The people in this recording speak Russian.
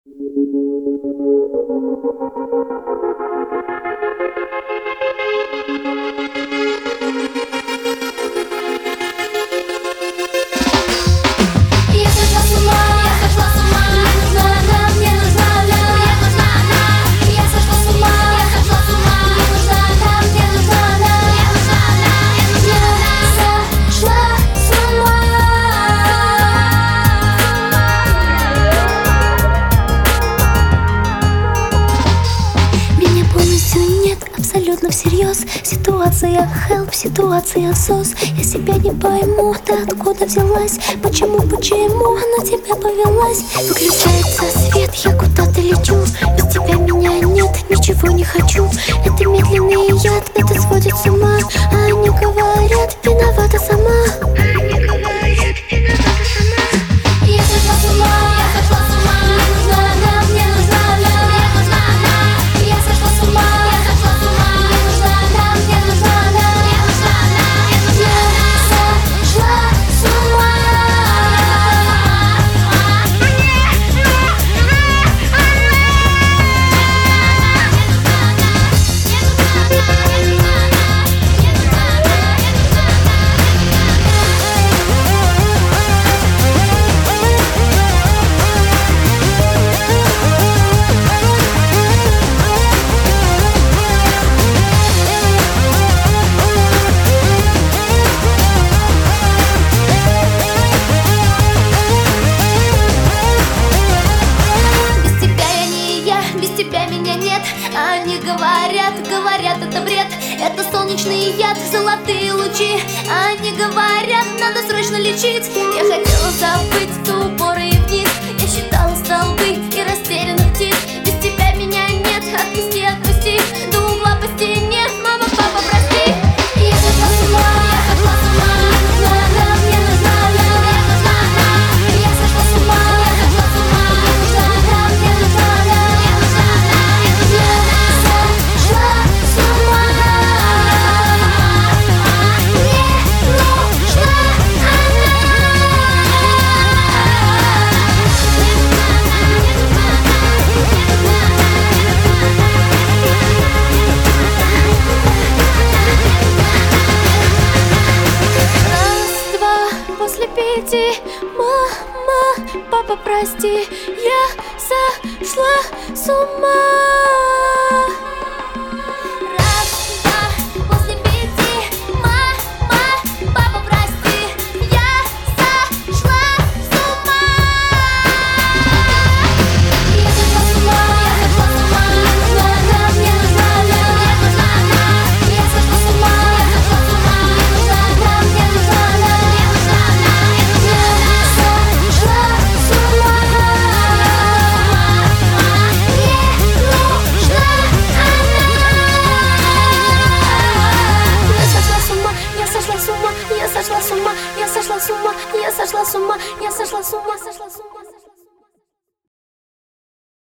Абсолютно всерьез. Ситуация help, ситуация сос. Я себя не пойму, ты откуда взялась? Почему она тебя повелась? Выключается свет, я куда-то лечу. Без тебя меня нет, ничего не хочу. Это медленный яд, это сводит с ума. А они говорят, виновата сама. Я сошла с ума, я сошла с ума. Мне нужна она, мне нужна она, мне нужна она. Я сошла с ума. Они говорят, это бред. Это солнечный яд, золотые лучи. Они говорят, надо срочно лечить. Я хотела забыть в упор и вниз. Я считала столбы и растерянных птиц. Без тебя меня нет, отпусти, отпусти. До угла по стене, мама, папа, прости. Я сошла с ума, я сошла с ума. Мне нужна она, мне нужна она, мне нужна она. Я сошла с ума, я сошла с ума. Мне нужна она, мне нужна она, мне нужна она. Мама, папа, прости, я сошла с ума. Я сошла с ума, я сошла с ума, я сошла с ума, я сошла с ума, я сошла с ума.